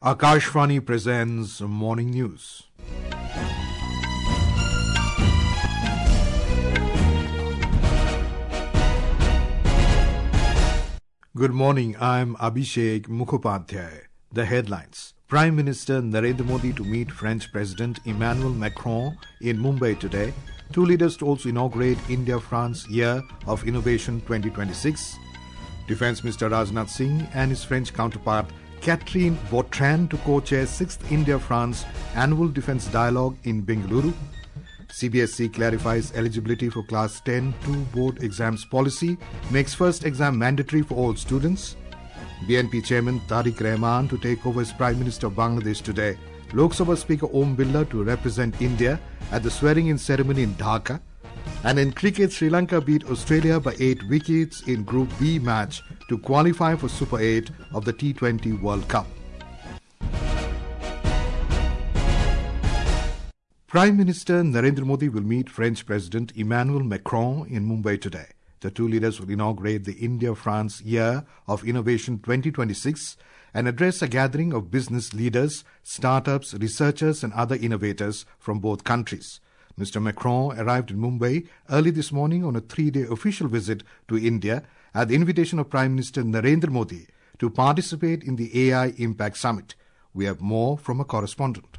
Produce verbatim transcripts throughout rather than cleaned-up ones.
Akashvani presents Morning News. Good morning, I'm Abhishek Mukhopadhyay. The headlines. Prime Minister Narendra Modi to meet French President Emmanuel Macron in Mumbai today. Two leaders to also inaugurate India-France Year of Innovation twenty twenty-six. Defence Minister Rajnath Singh and his French counterpart Catherine Vautrin to co-chair sixth India-France Annual Defence Dialogue in Bengaluru. C B S E clarifies eligibility for Class ten two board exams policy, makes first exam mandatory for all students. B N P Chairman Tariq Rahman to take over as Prime Minister of Bangladesh today. Lok Sabha Speaker Om Birla to represent India at the swearing-in ceremony in Dhaka. And in cricket, Sri Lanka beat Australia by eight wickets in Group B match to qualify for Super eight of the T twenty World Cup. Prime Minister Narendra Modi will meet French President Emmanuel Macron in Mumbai today. The two leaders will inaugurate the India-France Year of Innovation twenty twenty-six and address a gathering of business leaders, startups, researchers and other innovators from both countries. Mister Macron arrived in Mumbai early this morning on a three-day official visit to India at the invitation of Prime Minister Narendra Modi to participate in the A I Impact Summit. We have more from a correspondent.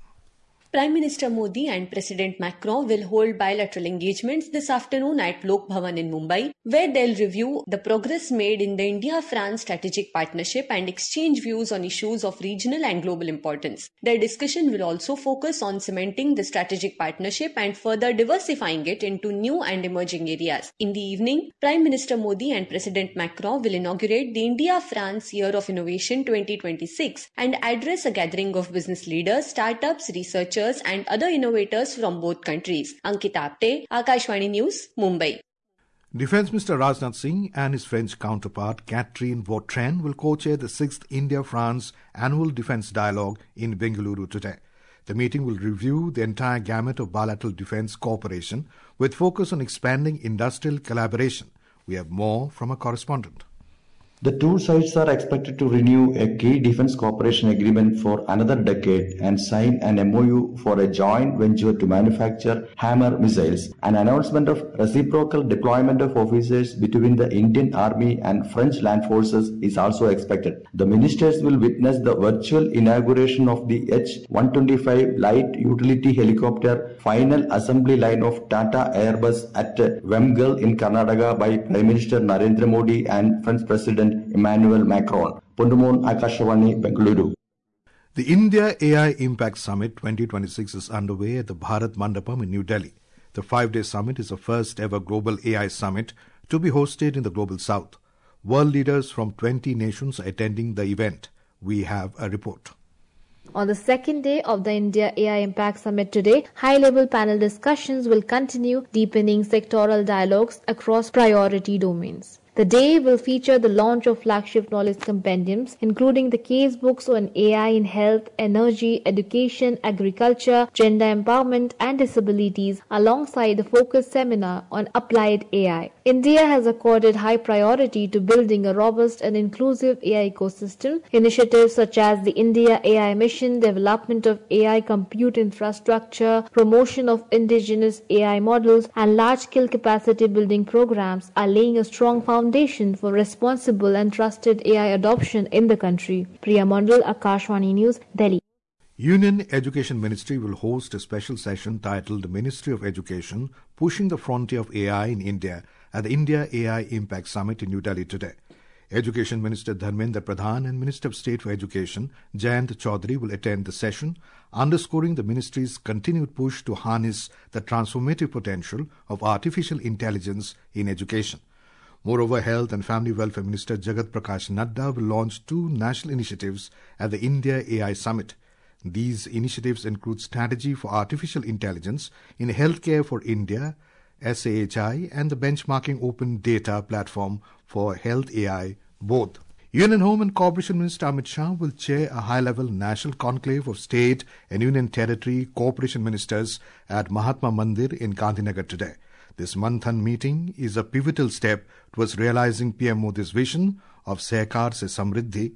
Prime Minister Modi and President Macron will hold bilateral engagements this afternoon at Lok Bhavan in Mumbai, where they'll review the progress made in the India-France strategic partnership and exchange views on issues of regional and global importance. Their discussion will also focus on cementing the strategic partnership and further diversifying it into new and emerging areas. In the evening, Prime Minister Modi and President Macron will inaugurate the India-France Year of Innovation twenty twenty-six and address a gathering of business leaders, startups, researchers, and other innovators from both countries. Ankita Apte, Akashvani News, Mumbai. Defence Minister Rajnath Singh and his French counterpart Catherine Vautrin will co-chair the sixth India-France Annual Defence Dialogue in Bengaluru today. The meeting will review the entire gamut of bilateral defence cooperation with focus on expanding industrial collaboration. We have more from a correspondent. The two sides are expected to renew a key defense cooperation agreement for another decade and sign an M O U for a joint venture to manufacture Hammer missiles. An announcement of reciprocal deployment of officers between the Indian Army and French land forces is also expected. The ministers will witness the virtual inauguration of the H one twenty-five light utility helicopter final assembly line of Tata Airbus at Wemgal in Karnataka by Prime Minister Narendra Modi and French President Emmanuel Macron. Pundumon, Akashvani, Bengaluru. The India A I Impact Summit twenty twenty-six is underway at the Bharat Mandapam in New Delhi. The five-day summit is the first ever global A I summit to be hosted in the Global South. World leaders from twenty nations are attending the event. We have a report. On the second day of the India A I Impact Summit today, high-level panel discussions will continue, deepening sectoral dialogues across priority domains. The day will feature the launch of flagship knowledge compendiums, including the case books on A I in health, energy, education, agriculture, gender empowerment, and disabilities, alongside the focus seminar on applied A I. India has accorded high priority to building a robust and inclusive A I ecosystem. Initiatives such as the India A I Mission, development of A I compute infrastructure, promotion of indigenous A I models, and large-scale capacity building programs are laying a strong foundation Foundation for responsible and trusted A I adoption in the country. Priya Mandal, Akashvani News, Delhi. Union Education Ministry will host a special session titled Ministry of Education, Pushing the Frontier of A I in India at the India A I Impact Summit in New Delhi today. Education Minister Dharmendra Pradhan and Minister of State for Education Jayant Chaudhary will attend the session, underscoring the ministry's continued push to harness the transformative potential of artificial intelligence in education. Moreover, Health and Family Welfare Minister Jagat Prakash Nadda will launch two national initiatives at the India A I Summit. These initiatives include Strategy for Artificial Intelligence in Healthcare for India, S A H I, and the Benchmarking Open Data Platform for Health A I, both. Union Home and Corporation Minister Amit Shah will chair a high-level national conclave of state and union territory corporation ministers at Mahatma Mandir in Gandhinagar today. This Manthan meeting is a pivotal step towards realizing P M Modi's vision of Sehkar se Samriddhi.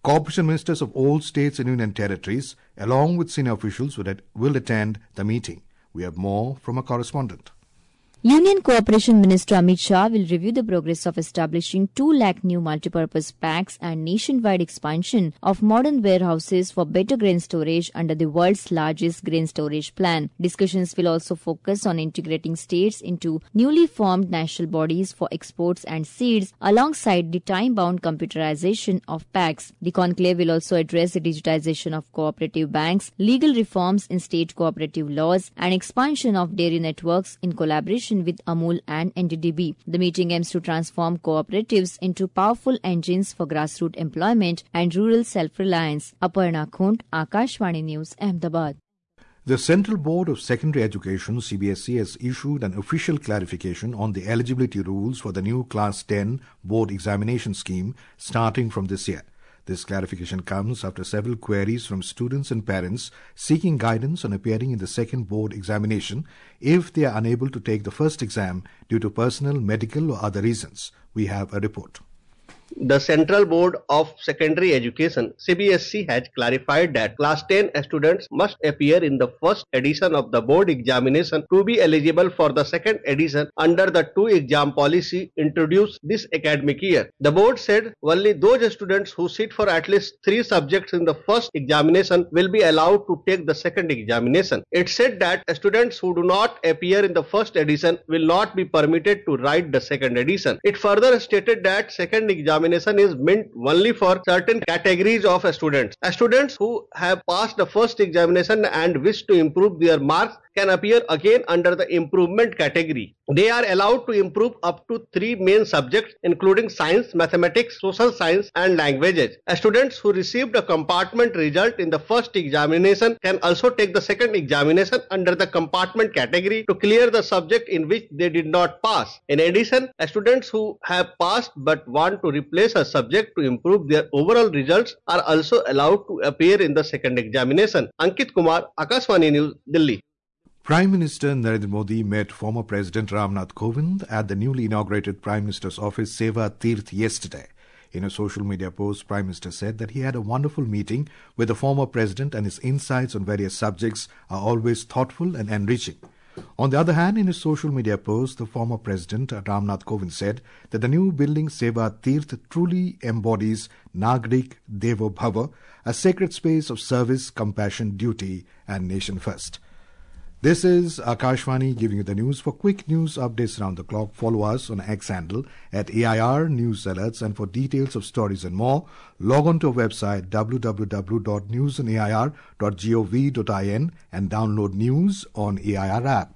Cooperation ministers of all states and union territories, along with senior officials, will attend the meeting. We have more from a correspondent. Union Cooperation Minister Amit Shah will review the progress of establishing two lakh new multipurpose packs and nationwide expansion of modern warehouses for better grain storage under the world's largest grain storage plan. Discussions will also focus on integrating states into newly formed national bodies for exports and seeds alongside the time-bound computerization of packs. The conclave will also address the digitization of cooperative banks, legal reforms in state cooperative laws, and expansion of dairy networks in collaboration with Amul and N D D B. The meeting aims to transform cooperatives into powerful engines for grassroots employment and rural self-reliance. Aparna Khund, Akashvani News, Ahmedabad. The Central Board of Secondary Education, C B S E, has issued an official clarification on the eligibility rules for the new Class ten board examination scheme starting from this year. This clarification comes after several queries from students and parents seeking guidance on appearing in the second board examination if they are unable to take the first exam due to personal, medical or other reasons. We have a report. The Central Board of Secondary Education, C B S E, has clarified that Class ten students must appear in the first edition of the board examination to be eligible for the second edition under the two-exam policy introduced this academic year. The board said only those students who sit for at least three subjects in the first examination will be allowed to take the second examination. It said that students who do not appear in the first edition will not be permitted to write the second edition. It further stated that second examination is meant only for certain categories of students. Students who have passed the first examination and wish to improve their marks can appear again under the improvement category. They are allowed to improve up to three main subjects including science, mathematics, social science and languages. Students who received a compartment result in the first examination can also take the second examination under the compartment category to clear the subject in which they did not pass. In addition, students who have passed but want to replace a subject to improve their overall results are also allowed to appear in the second examination. Ankit Kumar, Akashvani News, Delhi. Prime Minister Narendra Modi met former President Ramnath Kovind at the newly inaugurated Prime Minister's office Seva Tirth yesterday. In a social media post, Prime Minister said that he had a wonderful meeting with the former President and his insights on various subjects are always thoughtful and enriching. On the other hand, in his social media post, the former President Ramnath Kovind said that the new building Seva Tirth truly embodies Nagrik Devo Bhava, a sacred space of service, compassion, duty and nation first. This is Akashvani giving you the news. For quick news updates around the clock, follow us on X handle at A I R News Alerts, and for details of stories and more, log on to our website w w w dot news on a i r dot gov dot in and download news on A I R app.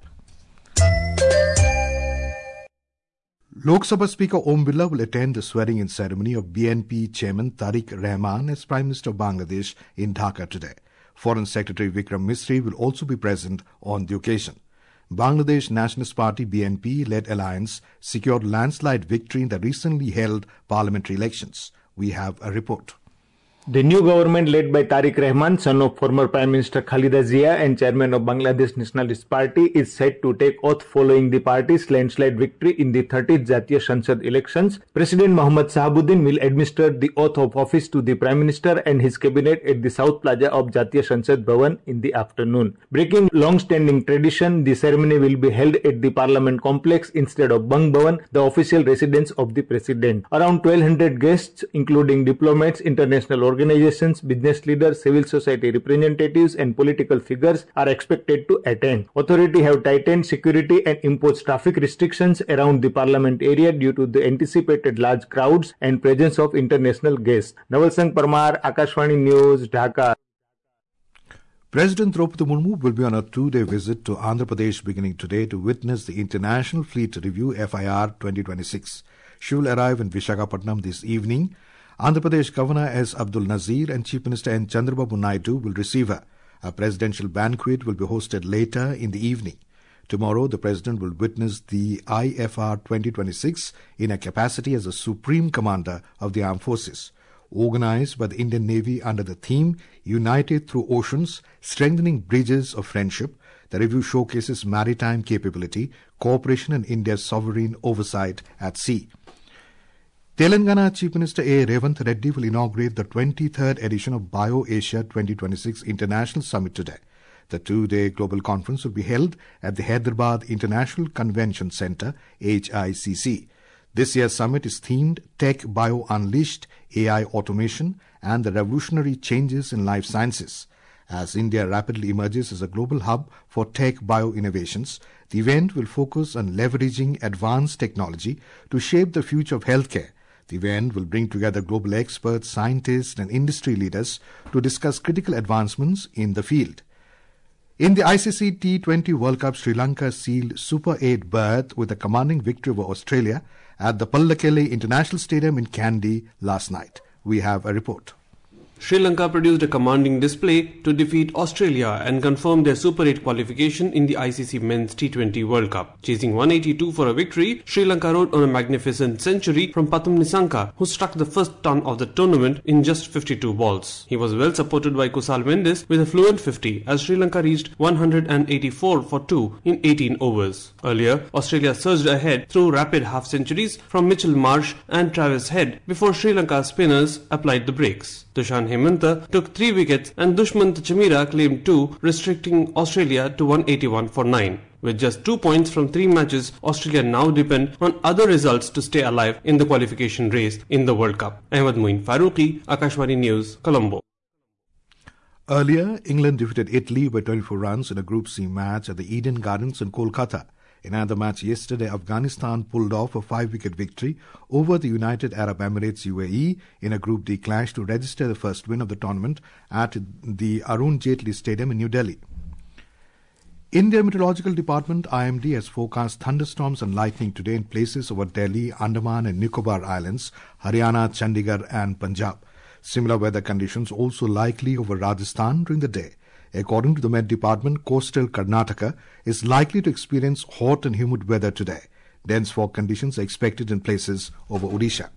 Lok Sabha Speaker Om Birla will attend the swearing-in ceremony of B N P Chairman Tariq Rahman as Prime Minister of Bangladesh in Dhaka today. Foreign Secretary Vikram Misri will also be present on the occasion. Bangladesh Nationalist Party B N P-led alliance secured landslide victory in the recently held parliamentary elections. We have a report. The new government led by Tariq Rahman, son of former Prime Minister Khalida Zia and chairman of Bangladesh Nationalist Party, is set to take oath following the party's landslide victory in the thirtieth Jatiya Sanshad elections. President Mohammad Shahabuddin will administer the oath of office to the Prime Minister and his cabinet at the South Plaza of Jatiya Sanshad Bhavan in the afternoon. Breaking long-standing tradition, the ceremony will be held at the Parliament complex instead of Bang Bhavan, the official residence of the President. Around twelve hundred guests, including diplomats, international organizations, Organizations, business leaders, civil society representatives and political figures are expected to attend. Authorities have tightened security and imposed traffic restrictions around the parliament area due to the anticipated large crowds and presence of international guests. Naval Singh Parmar, Akashvani News, Dhaka. President Draupadi Murmu will be on a two-day visit to Andhra Pradesh beginning today to witness the International Fleet Review F I R twenty twenty-six. She will arrive in Visakhapatnam this evening. Andhra Pradesh Governor S. Abdul Nazir and Chief Minister N. Chandrababu Naidu will receive her. A presidential banquet will be hosted later in the evening. Tomorrow, the President will witness the I F R twenty twenty-six in a capacity as the Supreme Commander of the Armed Forces. Organized by the Indian Navy under the theme United Through Oceans, Strengthening Bridges of Friendship, the review showcases maritime capability, cooperation and India's sovereign oversight at sea. Telangana Chief Minister A. Revanth Reddy will inaugurate the twenty-third edition of BioAsia twenty twenty-six International Summit today. The two-day global conference will be held at the Hyderabad International Convention Centre, H I C C. This year's summit is themed Tech Bio Unleashed, A I Automation and the Revolutionary Changes in Life Sciences. As India rapidly emerges as a global hub for tech bio-innovations, the event will focus on leveraging advanced technology to shape the future of healthcare. The event will bring together global experts, scientists and industry leaders to discuss critical advancements in the field. In the I C C T twenty World Cup, Sri Lanka sealed Super eight berth with a commanding victory over Australia at the Pallekele International Stadium in Kandy last night. We have a report. Sri Lanka produced a commanding display to defeat Australia and confirm their Super eight qualification in the I C C Men's T twenty World Cup. Chasing one eighty-two for a victory, Sri Lanka rode on a magnificent century from Pathum Nissanka, who struck the first ton of the tournament in just fifty-two balls. He was well supported by Kusal Mendes with a fluent fifty as Sri Lanka reached one hundred eighty-four for two in eighteen overs. Earlier, Australia surged ahead through rapid half-centuries from Mitchell Marsh and Travis Head before Sri Lanka's spinners applied the brakes. Dushan Hemanta took three wickets and Dushmant Chamira claimed two, restricting Australia to one eighty-one for nine. With just two points from three matches, Australia now depend on other results to stay alive in the qualification race in the World Cup. Ahmed Moin Faruqi, Akashvani News, Colombo. Earlier, England defeated Italy by twenty-four runs in a Group C match at the Eden Gardens in Kolkata. In another match yesterday, Afghanistan pulled off a five-wicket victory over the United Arab Emirates U A E in a Group D clash to register the first win of the tournament at the Arun Jaitley Stadium in New Delhi. India Meteorological Department I M D has forecast thunderstorms and lightning today in places over Delhi, Andaman and Nicobar Islands, Haryana, Chandigarh and Punjab. Similar weather conditions also likely over Rajasthan during the day. According to the Met Department, coastal Karnataka is likely to experience hot and humid weather today. Dense fog conditions are expected in places over Odisha.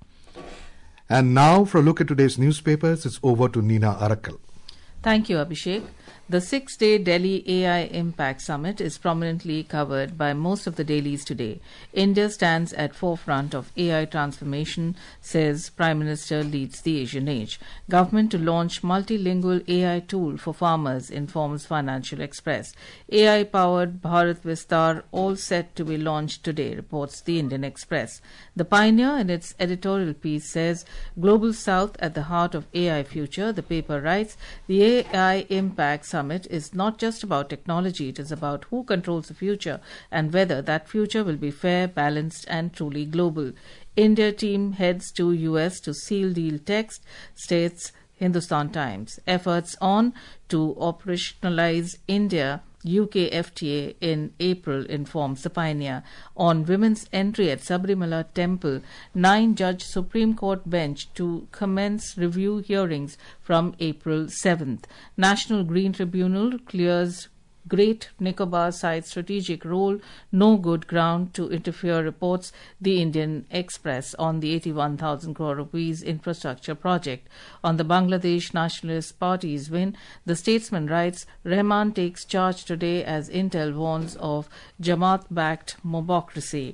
And now for a look at today's newspapers, it's over to Nina Arakal. Thank you, Abhishek. The six-day Delhi A I Impact Summit is prominently covered by most of the dailies today. India stands at forefront of A I transformation, says Prime Minister leads the Asian age. Government to launch multilingual A I tool for farmers, informs Financial Express. A I-powered Bharat Vistar all set to be launched today, reports the Indian Express. The Pioneer in its editorial piece says, Global South at the heart of A I future. The paper writes, the A I Impact Summit Summit is not just about technology, it is about who controls the future and whether that future will be fair, balanced and truly global. India team heads to U S to seal deal text, states Hindustan Times. Efforts on to operationalize India U K F T A in April, informs the Pioneer. On women's entry at Sabrimala Temple, nine-judge Supreme Court bench to commence review hearings from April seventh. National Green Tribunal clears Great Nicobar site's strategic role, no good ground to interfere, reports the Indian Express on the eighty-one thousand crore rupees infrastructure project. On the Bangladesh Nationalist Party's win, the Statesman writes, Rahman takes charge today as Intel warns of Jamaat-backed mobocracy.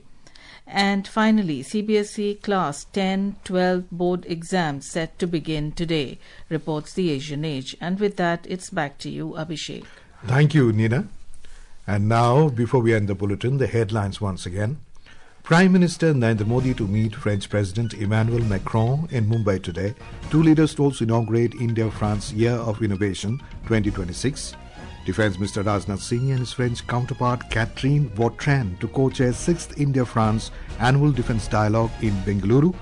And finally, C B S E Class ten twelve board exams set to begin today, reports the Asian Age. And with that, it's back to you, Abhishek. Thank you, Nina. And now, before we end the bulletin, the headlines once again. Prime Minister Narendra Modi to meet French President Emmanuel Macron in Mumbai today. Two leaders to also inaugurate India-France Year of Innovation twenty twenty-six. Defence Minister Rajnath Singh and his French counterpart Catherine Vautrin to co-chair sixth India-France Annual Defence Dialogue in Bengaluru.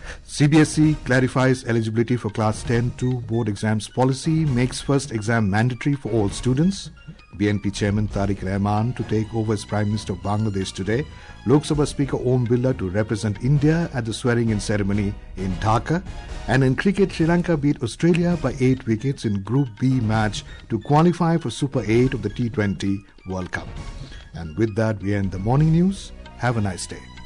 C B S E clarifies eligibility for Class ten two board exams policy, makes first exam mandatory for all students. B N P Chairman Tariq Rahman to take over as Prime Minister of Bangladesh today. Lok Sabha Speaker Om Birla to represent India at the swearing-in ceremony in Dhaka. And in cricket, Sri Lanka beat Australia by eight wickets in Group B match to qualify for Super eight of the T twenty World Cup. And with that, we end the morning news. Have a nice day.